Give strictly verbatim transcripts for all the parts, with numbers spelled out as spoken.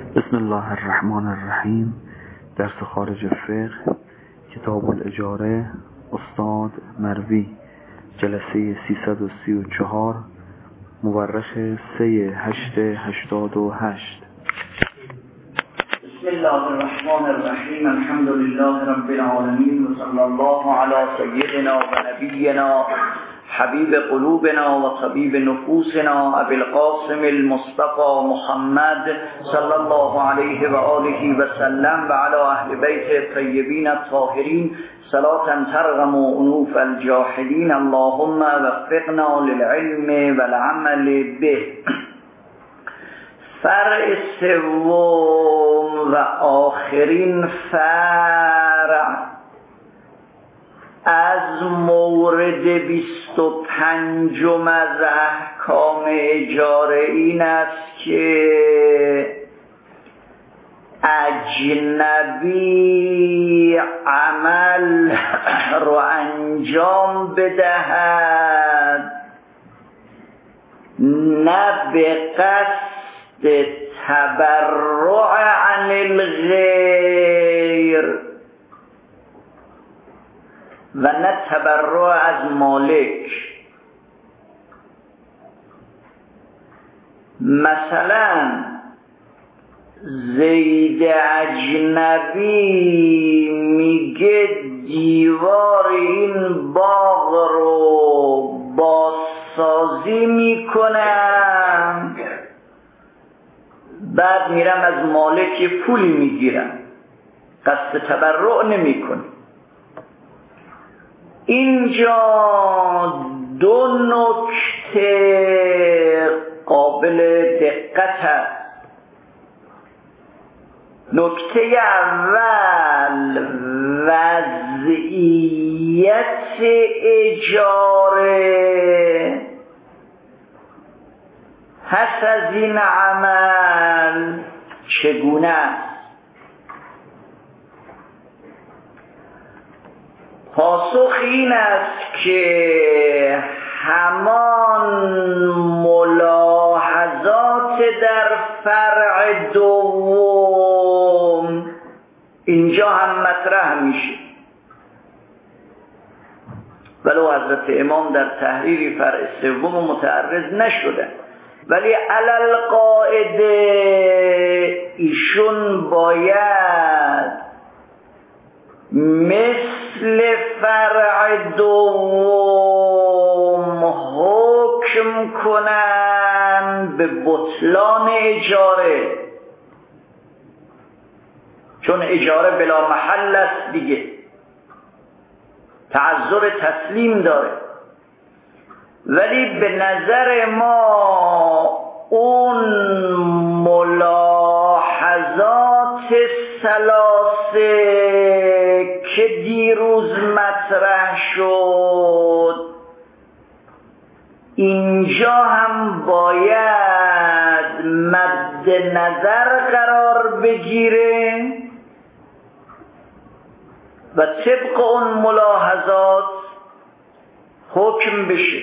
بسم الله الرحمن الرحیم. درس خارج فقه، کتاب الاجاره، استاد مروی، جلسه سیصد و سی و چهار، مورخ سه هشت هشتاد و هشت. بسم الله الرحمن الرحیم. الحمد لله رب العالمین و صلی الله علی سیدنا و نبینا حبیب قلوبنا و طبیب نفوسنا ابی القاسم المصطفى محمد صلی الله علیه و آله و سلم و علی اهل بیت الطیبین الطاهرین صلاة ترغم انوف الجاحدین. اللهم وفقنا للعلم والعمل به. فرع سوم و آخرین فرع از مورد بیست و پنجم از احکام اجاره این است که اجنبی عمل رو انجام بدهد نه به قصد تبرع عن الغیر و نه تبرع از مالک. مثلا زید اجنبی میگه دیوار این باغ رو بازسازی میکنم، بعد میرم از مالک یه پولی میگیرم، قصد تبرع نمیکنه. اینجا دو نکته قابل دقت است. نکته اول، وضعیت اجاره پس از این عمل چگونه است؟ پاسخ این است که همان ملاحظات در فرع دوم اینجا هم مطرح میشه، ولو حضرت امام در تحریر فرع سوم متعرض نشدن، ولی علل قاعده ایشون باید مثل فرع دوم حکم کنن به بطلان اجاره، چون اجاره بلا محل است دیگه، تعذر تسلیم داره. ولی به نظر ما اون ملاحظات ثلاثه که دیروز مطرح شد اینجا هم باید مد نظر قرار بگیره و طبق اون ملاحظات حکم بشه.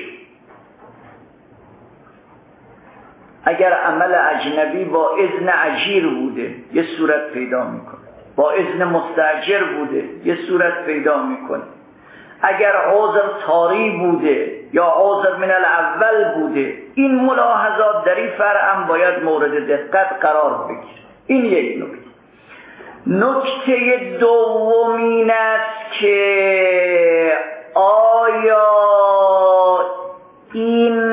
اگر عمل اجنبی با اذن اجیر بوده یه صورت پیدا میکنه، با اذن مستاجر بوده یه صورت پیدا میکنه. اگر عذر طاری بوده یا عذر من الاول بوده، این ملاحظات در این فرع هم باید مورد دقت قرار بگیره. این یک نکته. نکته دوم این است که آیا این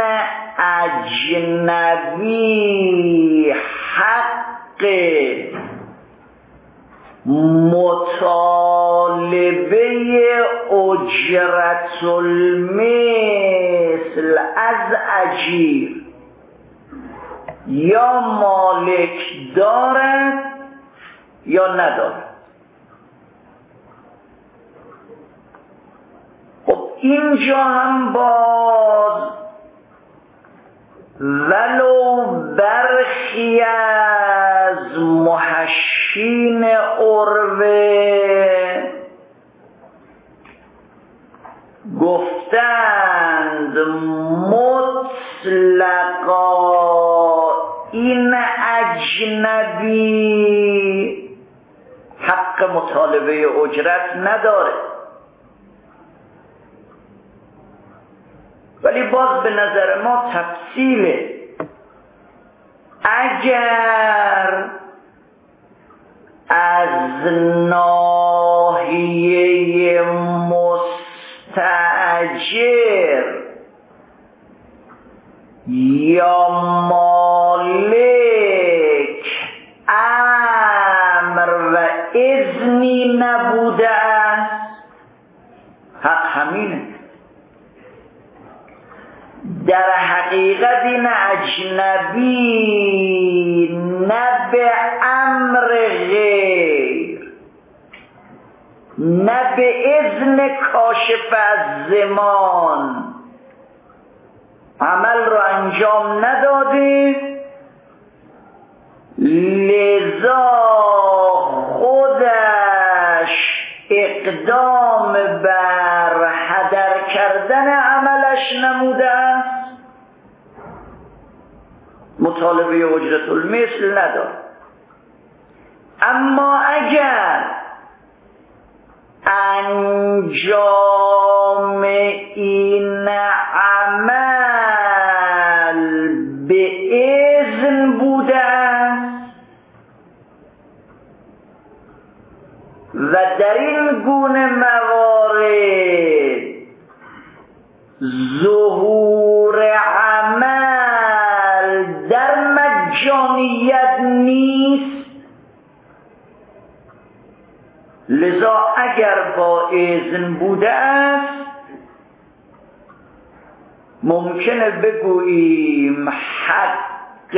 اجنبی حق مطالبه اجرت المثل از اجیر یا مالک دارد یا ندارد؟ خب اینجا هم باز ولو برخی از محشین عروه گفتند مطلقا این اجنبی اجنبی حق مطالبه اجرت نداره، ولی باز به نظر ما تفصیله. اگر از ناحیه مستأجر یا مالک امر و اذنی نبوده است، حق همینه. در حقیقت این اجنبی نه به امر غیر نه به اذن کاشف از زمان عمل رو انجام نداده، لذا خودش اقدام بر هدر کردن عملش نموده است، مطالبه اجرت المثل نداره. اما اگر انجام این عمل به اذن بوده است و در این گونه موارد ظهور عمل در مجانیت نیست، لذا اگر با اذن بوده است ممکنه بگوییم حق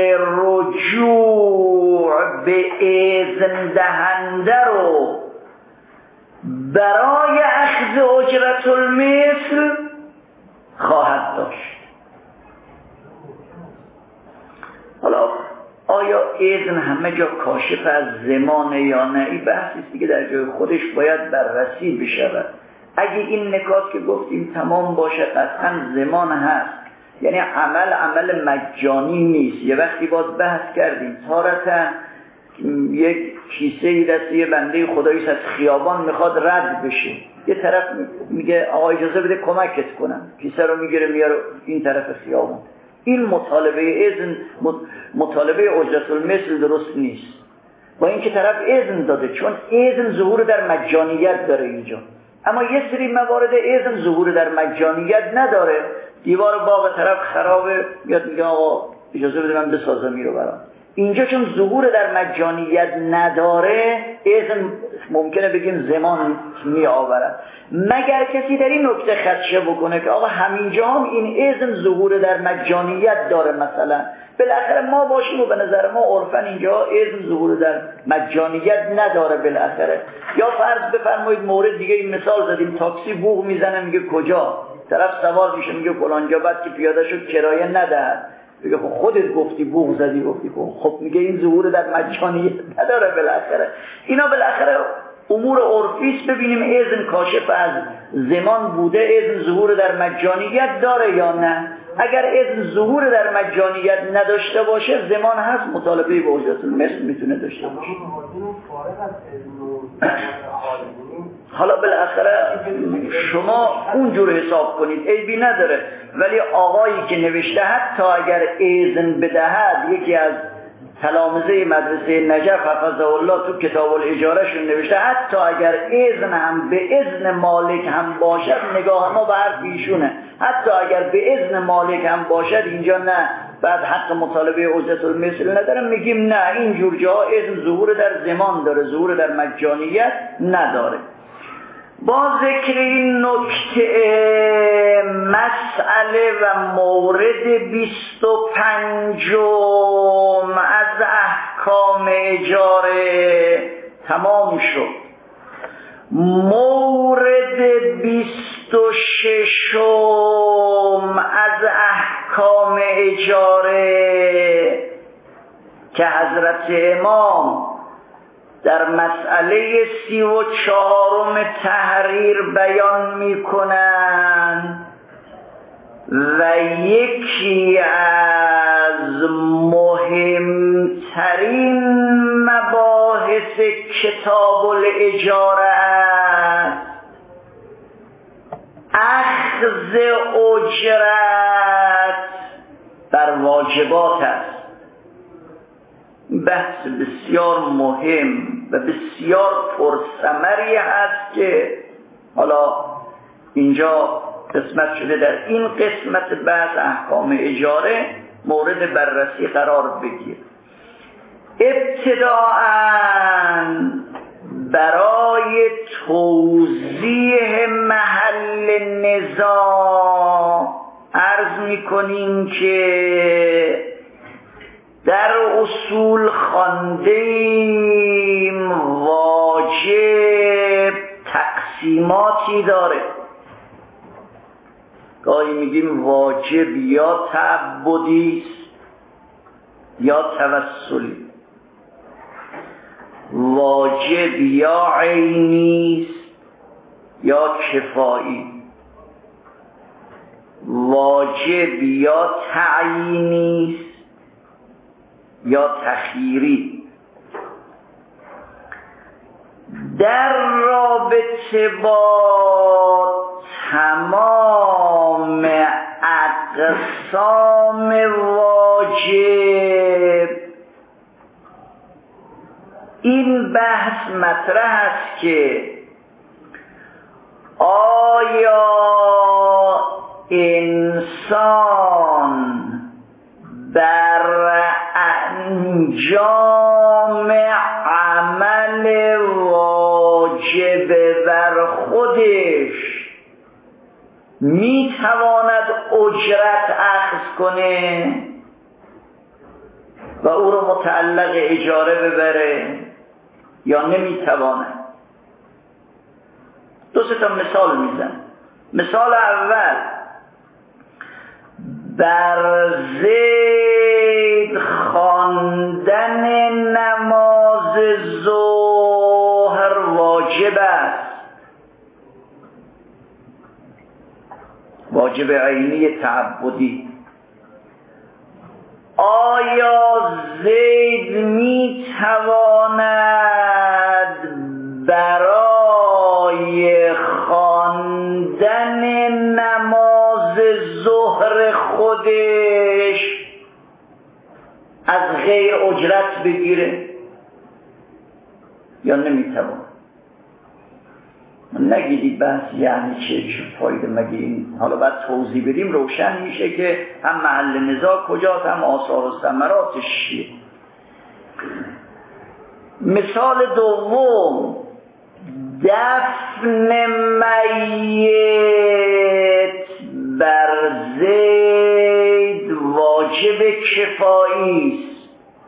رجوع به اذن دهنده رو برای اخذ اجرت المثل خواهد داشت. حالا آیا اذن همه جا کاشف از زمانه یا نه؟ این بحثی است دیگه در جای خودش باید بررسی بشود. اگه این نکات که گفتیم تمام باشه قطعا زمان هست، یعنی عمل عمل مجانی نیست. یه وقتی باید بحث کردیم تارتا یک کیسه دست یه بنده خدایی از خیابان میخواد رد بشه، یه طرف میگه آقا اجازه بده کمکت کنم، کیسه رو میگیره میاره این طرف خیابان. این مطالبه اذن مطالبه اجرت المثل درست نیست، با اینکه طرف اذن داده، چون اذن ظهور در مجانیت داره اینجا. اما یه سری موارد اذن ظهور در مجانیت نداره، دیوار باغ طرف خرابه میاد میگه آقا اجازه بده من بسازم میرو برام. اینجا چون ظهور در مجانیت نداره اذن ممکنه بگیم زمان می آورد، مگر کسی در این نکته خدشه بکنه که آقا همینجا هم این اذن ظهور در مجانیت داره، مثلا بالاخره ما باشیم و به نظر ما عرفاً اینجا اذن ظهور در مجانیت نداره بالاخره. یا فرض بفرمایید مورد دیگه این مثال زدیم، تاکسی بوق میزنه میگه کجا، طرف سوار میشه میگه فلانجا، بعد که پیاده شد کرایه ندهد، میگه خب خودت گفتی بوق زدی، گفتی خب میگه این ظهور در مجانیت نداره بالاخره. اینا بالاخره امور عرفی است، ببینیم اذن کاشف از زمان بوده، اذن ظهور در مجانیت داره یا نه. اگر اذن ظهور در مجانیت نداشته باشه زمان هست، مطالبه به اجرت المثل میتونه داشته باشه. حالا بالاخره شما اونجور حساب کنید، عیبی نداره، ولی آقایی که نوشته حتی اگر اذن بدهد، یکی از تلامذه مدرسه نجف حفظه الله تو کتاب الاجاره شون نوشته حتی اگر اذن هم به اذن مالک هم باشد، نگاه ما به حرف ایشونه، حتی اگر به اذن مالک هم باشد اینجا نه، بعد حق مطالبه اجرت المثل نداره، میگیم نه این جور جاها اذن ظهور در زمان داره، ظهور در مجانیت نداره. با ذکر این نکته مسئله و مورد بیست و پنجم از احکام اجاره تمام شد. مورد بیست و ششم از احکام اجاره که حضرت امام در مسئله سی و چهارم تحریر بیان می کنند و یکی از مهمترین مباحث کتاب الاجاره است اخذ اجرت بر واجبات است. بحث بسیار مهم و بسیار پرثمری هست که حالا اینجا قسمت شده در این قسمت بحث احکام اجاره مورد بررسی قرار بگیر. ابتداءً برای توضیح محل نزاع عرض می‌کنیم که در اصول خواندیم واجب تقسیماتی داره. گاهی میگیم واجب یا تعبدی است یا توسلی، واجب یا عینی است یا کفایی، واجب یا تعیینی است یا تخییری. در رابطه با تمام اقسام واجب این بحث مطرح است که آیا انسان بر انجام عمل واجب بر خودش میتواند اجرت اخذ کنه و او رو متعلق اجاره ببره یا نمیتواند؟ دو سه تا مثال میزن. مثال اول، بر زید خواندن نماز ظهر واجب است، واجب عینی تعبدی. آیا زید می تواند برای خواندن نماز ظهر خودش از غیر اجرت بگیره یا نمی تواند؟ نگیدید بحث یعنی چه چه فایده مگه این؟ حالا باید توضیح بدیم روشن میشه که هم محل نزاع کجاست هم آثار و ثمراتش چیه. مثال دوم، دفن میت بر زید واجب کفایی است،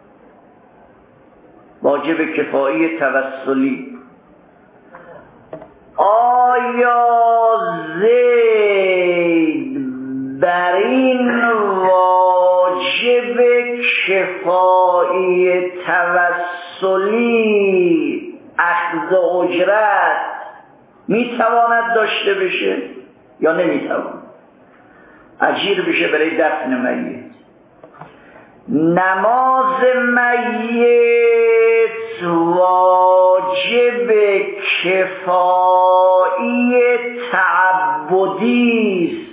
واجب کفایی توسلی. آیا زید بر این واجب کفایی توسلی اخذ اجرت میتواند داشته بشه یا نمیتواند؟ اجیر بشه برای دفن میت. نماز میت واجب کفایی تعبدی است.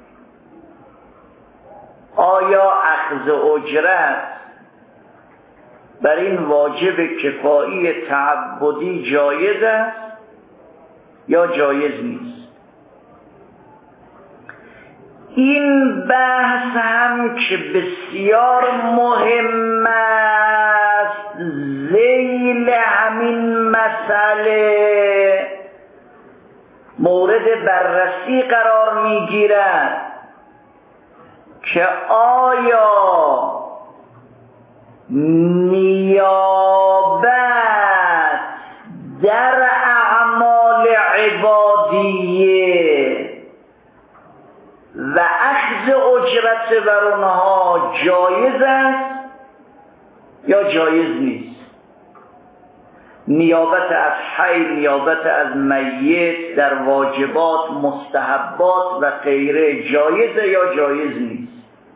آیا اخذ اجرت بر این واجب کفایی تعبدی جایز است یا جایز نیست؟ این بحث هم که بسیار مهم است، ذیل همین مسئله مورد بررسی قرار میگیرد که آیا نیابت در اعمال عبادیه و اخذ اجرت بر اونها جایز است یا جایز نیست؟ نیابت از حی، نیابت از میت در واجبات، مستحبات و غیره جایزه یا جایز نیست؟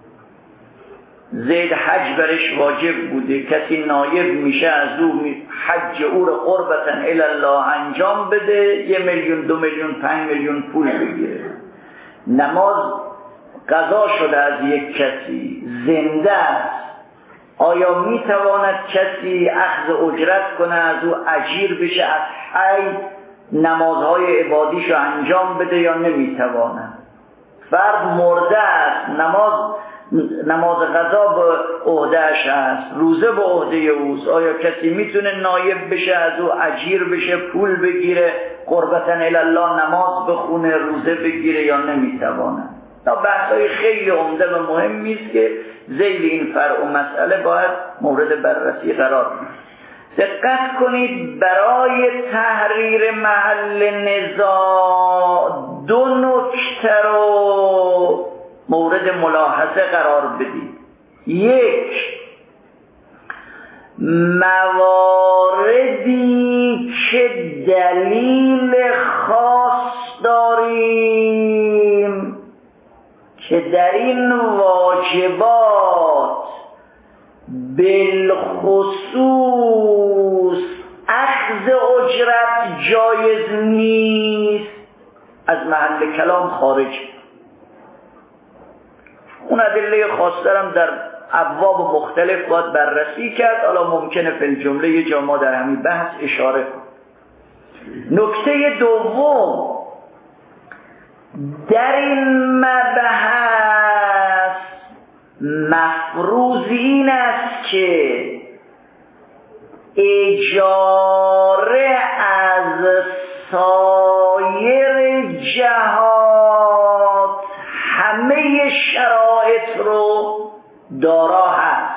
زید حج برش واجب بوده، کسی نایب میشه از او حج او رو قربتاً الله انجام بده، یه میلیون دو میلیون پنج میلیون پول بگیره. نماز قضا شده از یک کسی زنده است، آیا میتواند کسی اخذ اجرت کنه از او اجیر بشه از حی نمازهای عبادیشو انجام بده یا نمیتواند؟ فرد مرده است، نماز نماز قضا به عهده‌اش است، روزه به عهده اوست، آیا کسی میتونه نایب بشه از او اجیر بشه، پول بگیره، قربتاً الله نماز بخونه، روزه بگیره یا نمیتواند؟ تا بحثای خیلی عمده و مهمی است که ذیل این فرع و مسئله باید مورد بررسی قرار بگیرد. دقت کنید، برای تحریر محل نزاع دو نکته رو مورد ملاحظه قرار بدید. یک، مواردی که دلیل خاص داریم که در این واجبات بالخصوص اخذ اجرت جایز نیست، از محل کلام خارج. اون ادله خاص‌ترم در ابواب مختلف باید بررسی کرد، حالا ممکنه فی الجمله یه جا ما در همین بحث اشاره کنیم. نکته دوم، در این مبحث مفروض این است که اجاره از سایر جهات همه شرایط رو دارا هست.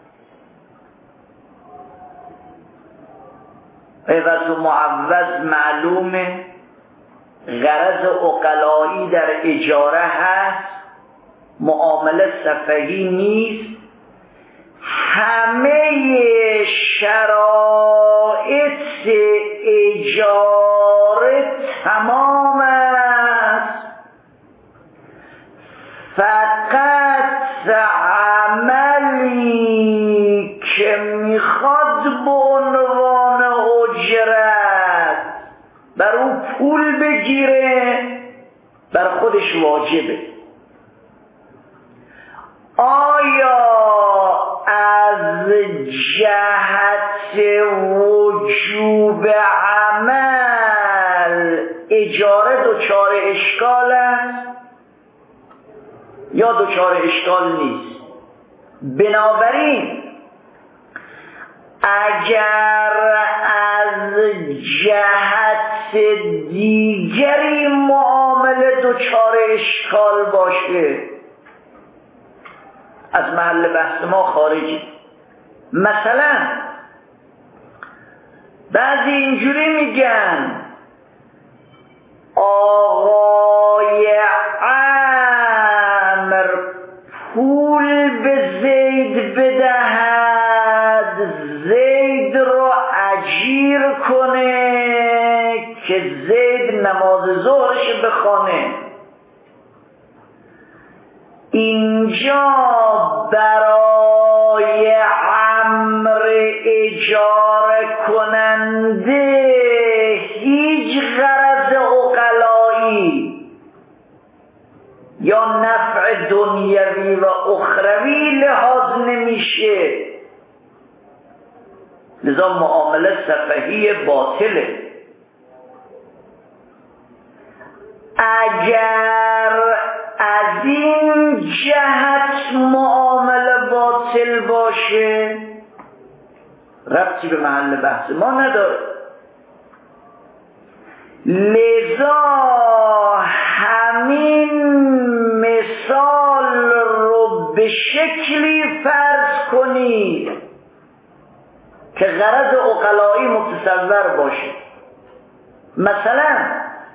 عوض و معوض معلومه، غرض عقلایی در اجاره هست، معامله سفهی نیست، همه شرایط اجاره تمام است، فقط عملی که میخواد به عنوان اجرت بر او پول بگیره بر خودش واجبه. آیا از جهت وجوب عمل اجاره دچار اشکال است یا دچار اشکال نیست؟ بنابراین اگر از جهت دیگری معامله دچار اشکال باشه از محل بحث ما خارجی. مثلا بعضی اینجوری میگن آقای عمر پول به زید بدهد، زید رو اجیر کنه که زید نماز ظهرش بخوانه. اینجا برای عمر اجاره کننده هیچ غرض عقلایی یا نفع دنیوی و اخروی لحاظ نمیشه، لذا معامله سفهی باطله. اگر از این جهت معامله باطل باشه ربطی به محل بحث ما نداره. لذا همین مثال رو به شکلی فرض کنید که غرض عقلایی متصور باشه. مثلا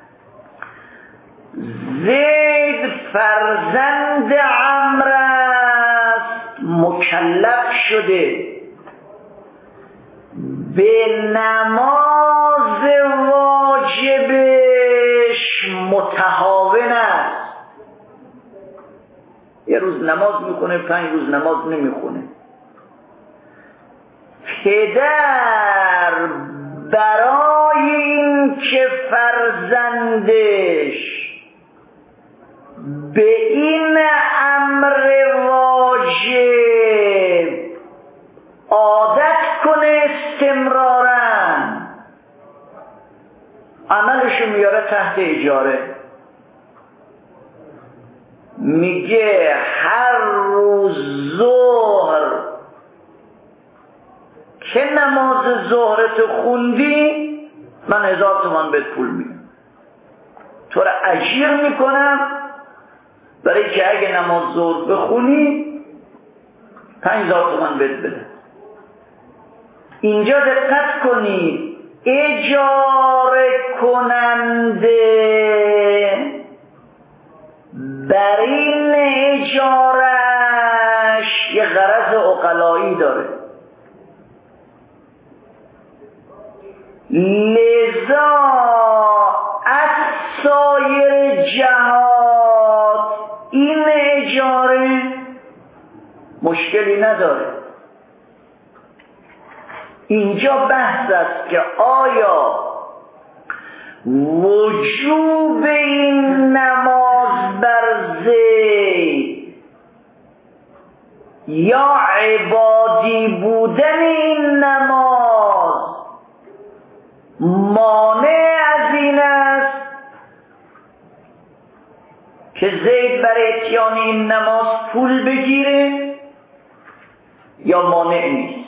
زید فرزند عمرو است، مکلف شده، به نماز واجبش متهاون است. یه روز نماز میخونه، پنج روز نماز نمیخونه. پدر برای این که فرزندش به این امر واجب عادت کنه استمرارا، عملشو میاره تحت اجاره. میگه هر روز ظهر که نماز ظهرتو خوندی من هزار تومان بهت پول میدم، تو را اجیر میکنم برای که اگه نماز ظهر بخونی پنج هزار تومان بهت بده. اینجا دقت کنید، اجاره کننده بر این اجارش یه غرض عقلایی داره، لذا از سایر جهات این اجاره مشکلی نداره. اینجا بحث است که آیا وجوب این نماز بر زید یا عبادی بودن این نماز مانع از این است که زید برای اتیان این نماز پول بگیره یا مانع نیست؟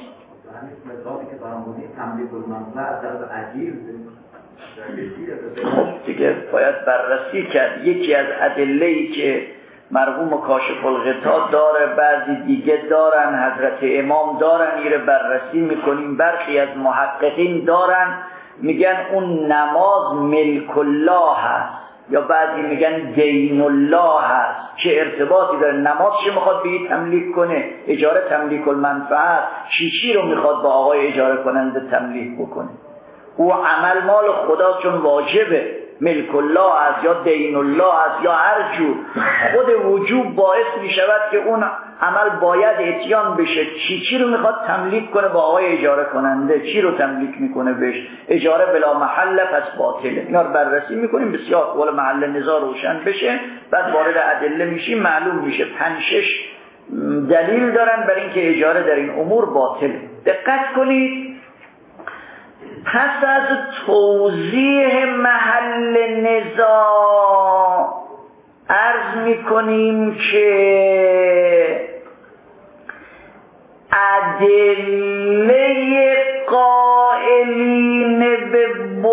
خب دیگه باید بررسی کرد. یکی از ادله‌ای که مرحوم کاشف الغطا داره، بعضی دیگه دارن، حضرت امام دارن، ایره بررسی میکنیم. برخی از محققین دارن میگن اون نماز ملک الله هست، یا بعضی میگن دین الله هست. چه ارتباطی داره؟ نماز چه میخواد به تملیک کنه؟ اجاره تملیک المنفعت، چی چی رو میخواد با آقای اجاره کننده تملیک بکنه؟ او عمل مال خدا چون واجبه، ملک الله است یا دین الله است یا هر جور، خود وجوب باعث میشود که اون عمل باید اتیان بشه. چی چی رو میخواد تملیک کنه با آقای اجاره کننده؟ چی رو تملیک میکنه بهش؟ اجاره بلا محل پس باطله. اینا رو بررسی میکنیم بسیار قول محل نزاع روشن بشه، بعد وارد ادله میشیم، معلوم میشه پنج شش دلیل دارن برای اینکه اجاره در این امور باطله. دقت کنید، پس از توضیح محل نزاع عرض میکنیم که ادله قائلین به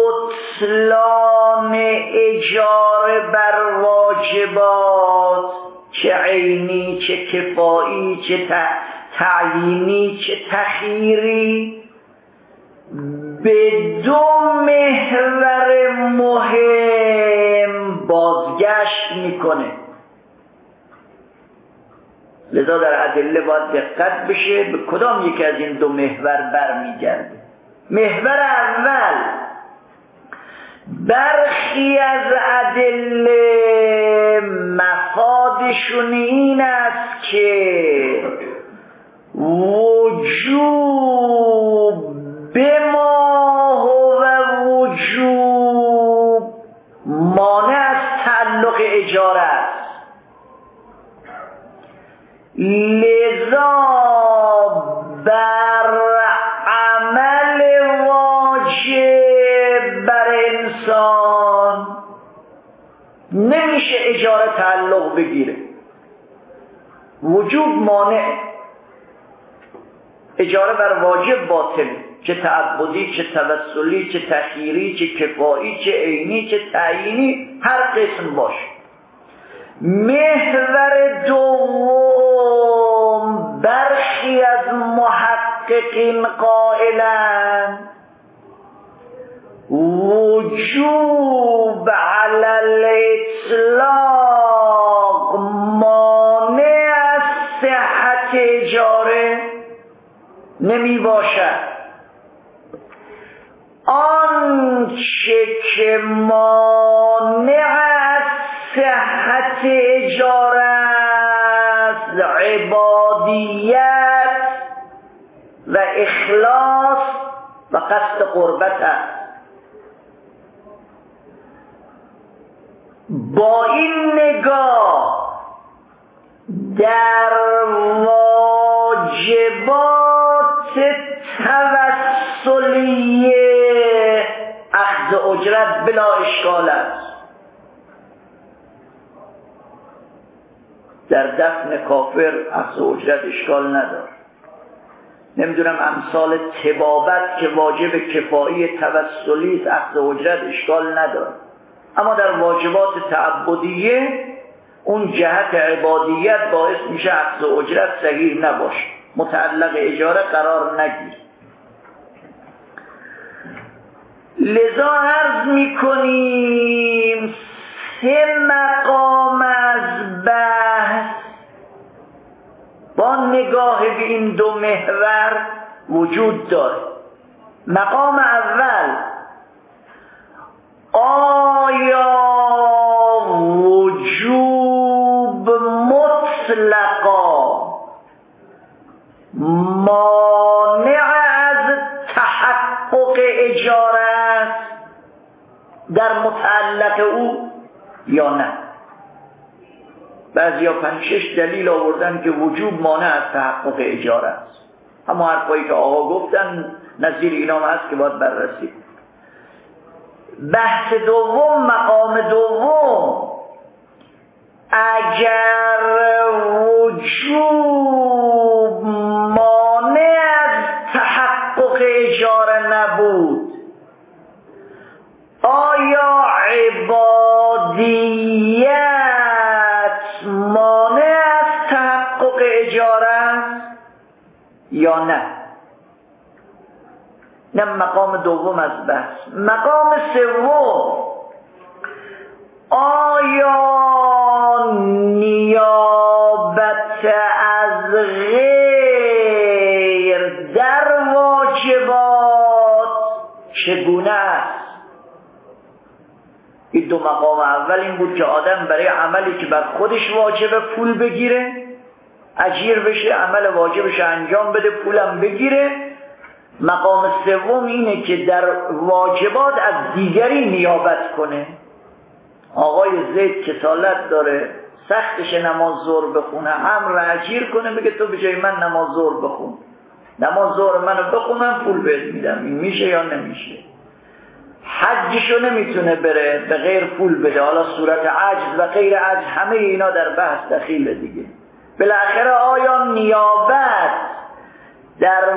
بطلان اجاره بر واجبات، چه عینی چه کفایی چه تعیینی چه تخییری، به دو محور مهم بازگشت میکنه. لذا در ادله باید دقت بشه به کدام یکی از این دو محور برمیگرده. محور اول، برخی از ادله مفادشون این است که وجوب به ما هو وجوب مانع از تعلق اجاره است، لذا بر عمل واجب بر انسان نمیشه اجاره تعلق بگیره. وجوب مانع، اجاره بر واجب باطل، چه تعبدی چه توسلی چه تخییری چه کفایی چه عینی چه تعیینی، هر قسم باشه. محور دوم، برخی از محققین قائلن وجوب علی الاطلاق مانع از صحت اجاره نمی باشد. اون چه که مانع از صحت اجاره است عبادیت و اخلاص و قصد قربت است. با این نگاه در واجبات توسلیه اخذ اجرت بلا اشکال است. در دفن کافر اخذ اجرت اشکال نداره. نمیدونم امثال طبابت که واجب کفایی توسلی است اخذ اجرت اشکال نداره، اما در واجبات تعبدیه اون جهت عبادیت باعث میشه اخذ اجرت صحیح نباشه، متعلق اجاره قرار نگیره. لذا عرض میکنیم سه مقام از بحث با نگاه به این دو محور وجود داره. مقام اول، آیا وجوب مطلقا مانع از تحقق اجاره است در متعلق او یا نه؟ بعضی ها پنج شش دلیل آوردن که وجوب مانع از تحقق اجاره است. اما حرفایی که آقا گفتن نظیر اینا هست که باید بررسی. بحث دوم، مقام دوم، اگر وجوب مانع از تحقق اجاره نبود، آیا عبادیت مانع از تحقق اجاره است یا نه؟ نه مقام دوم از بحث. مقام سوم، آیا نیابت از غیر در واجبات چگونه است؟ این دو مقام اول این بود که آدم برای عملی که بر خودش واجبه پول بگیره، اجیر بشه، عمل واجبش انجام بده، پولم بگیره. مقام سوم اینه که در واجبات از دیگری نیابت کنه. آقای زید کسالت داره، سختش نماز ظهر بخونه، امر اجیر کنه، بگه تو به جای من نماز ظهر بخون، نماز ظهر منو بخونم پول بهت میدم. این میشه یا نمیشه؟ حجشو نمیتونه بره به غیر پول بده، حالا صورت عجز و غیر عجز همه اینا در بحث دخیله دیگه. بالاخره آیا نیابت در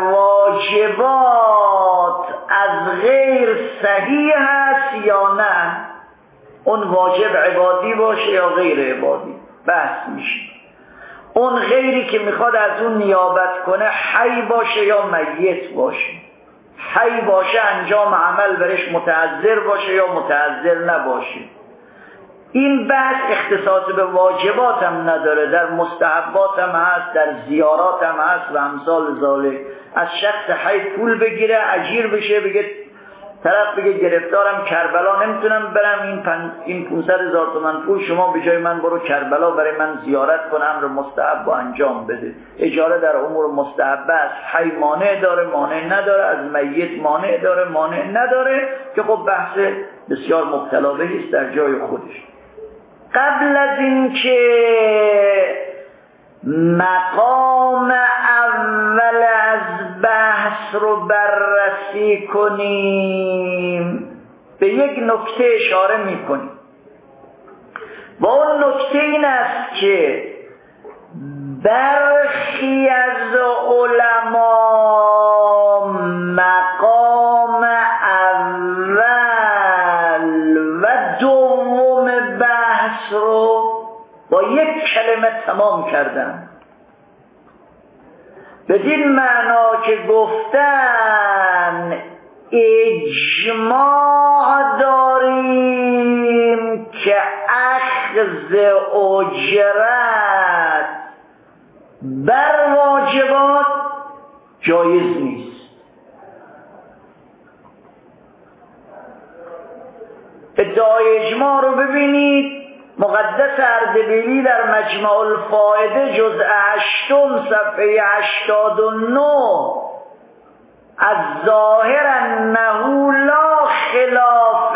واجبات از غیر صحیح هست یا نه؟ اون واجب عبادی باشه یا غیر عبادی بحث میشه. اون غیری که میخواد از اون نیابت کنه حی باشه یا میت باشه. حی باشه انجام عمل برش متعذر باشه یا متعذر نباشه. این بحث اختصاص به واجبات هم نداره، در مستحبات هم هست، در زیارات هم هست و امثال ذالک. از شخص حی پول بگیره، اجیر بشه، بگه طرف بگه گرفتارم کربلا نمیتونم برم، این پن... این پانصد هزار تومان پول شما به جای من برو کربلا برای من زیارت کن، امر مستحب و انجام بده. اجاره در امور مستحبه است. حی مانع داره، مانع نداره، از میت مانع داره، مانع نداره، که خب بحث بسیار مبتلا بهی است در جای خودش. قبل از این که مقام اول از بحث رو بررسی کنیم به یک نکته اشاره می کنیم و اون نکته این است که برخی از علما مقام اول و دوم بحث رو با یک کلمه تمام کردن، بدین معنا که گفتن اجماع داریم که اخذ اجرت بر واجبات جایز نیست. ادعای اجماع رو ببینید مقدس اردبیلی در مجمع الفائده جزء هشتم صفحه هشتاد و نه از ظاهر انه لا خلاف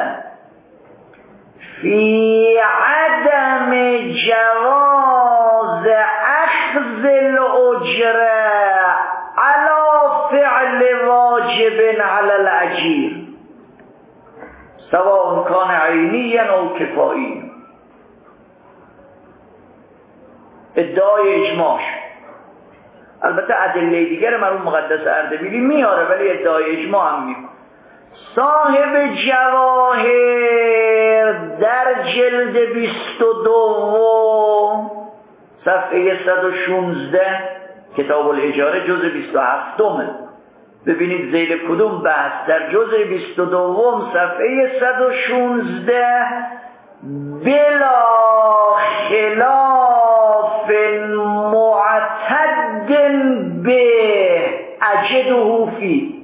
فی عدم جواز اخذ الاجره علی فعل واجب علی الاجیر سواء کان عینیا او کفایی. ادعای اجماعش البته ادله دیگر مرحوم مقدس اردبیلی میاره ولی ادعای اجماع هم میکنه. صاحب جواهر در جلد بیست و دو صفحه صد و شانزده کتاب الاجاره جزء بیست و هفتم ببینید زیر کدوم بحث در جزء بیست و دو صفحه صد و شانزده بلا خلاف معتد به اجده فی.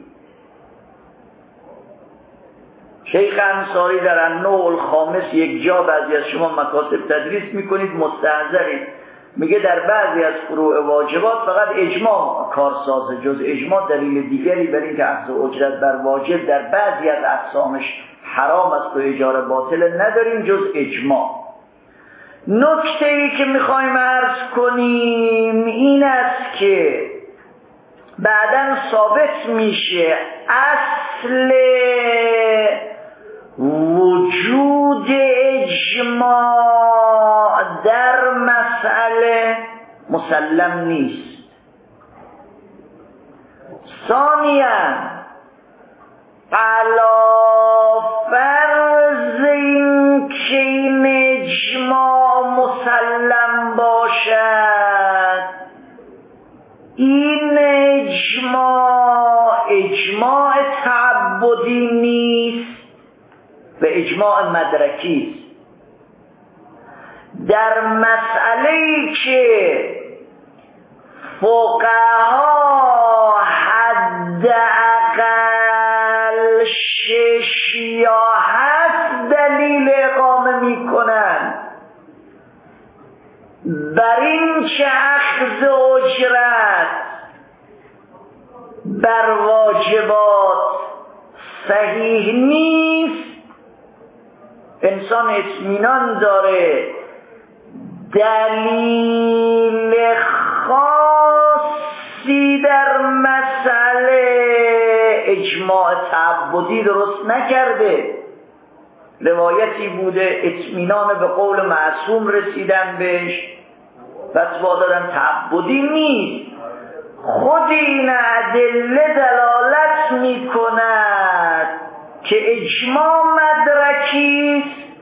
شیخ انصاری در النوع الخامس یک جا بعضی از شما مکاتب تدریس میکنید مستحضرید میگه در بعضی از فروع واجبات فقط اجماع کارسازه، جز اجماع دلیل دیگری بر اینکه اخذ اجرت بر واجب در بعضی از اقسامش حرام است و اجاره باطل نداریم جز اجماع. نکته ای که میخوایم عرض کنیم این است که بعداً ثابت میشه اصل وجود اجماع در مسئله مسلم نیست. ثانیاً علا فرض این که این اجماع مسلم باشد این اجماع اجماع تعبدی نیست و اجماع مدرکی است. در مسئله‌ای که فقها حداقل شش یا هفت دلیل اقامه میکنن بر این که اخذ اجرت بر واجبات صحیح نیست، انسان اطمینان داره دلیل خاصی در مسئله اجماع تعبدی درست نکرده، روایتی بوده اطمینان به قول معصوم رسیدن بهش فتوا دادن تعبدی نیست. خود این ادله دلالت می کند که اجماع مدرکی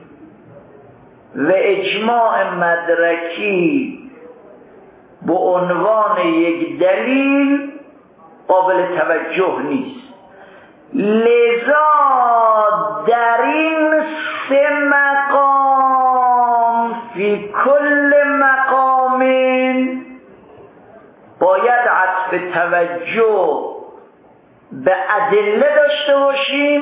و اجماع مدرکی به عنوان یک دلیل قابل توجه نیست. لذا در این سه مقام فی کل مقام باید عطف توجه به ادله داشته باشیم،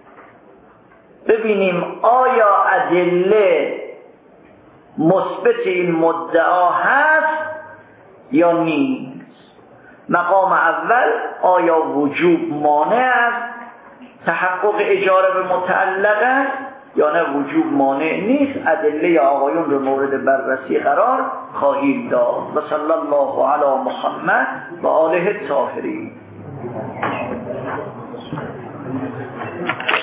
ببینیم آیا ادله مثبت این مدعا هست یا نیست. مقام اول آیا وجوب مانع است تحقق اجاره به متعلق است یا نه وجوب مانع نیست. ادله آقایون رو مورد بررسی قرار خواهیم داد. و صلی الله علی محمد و آله الطاهرین.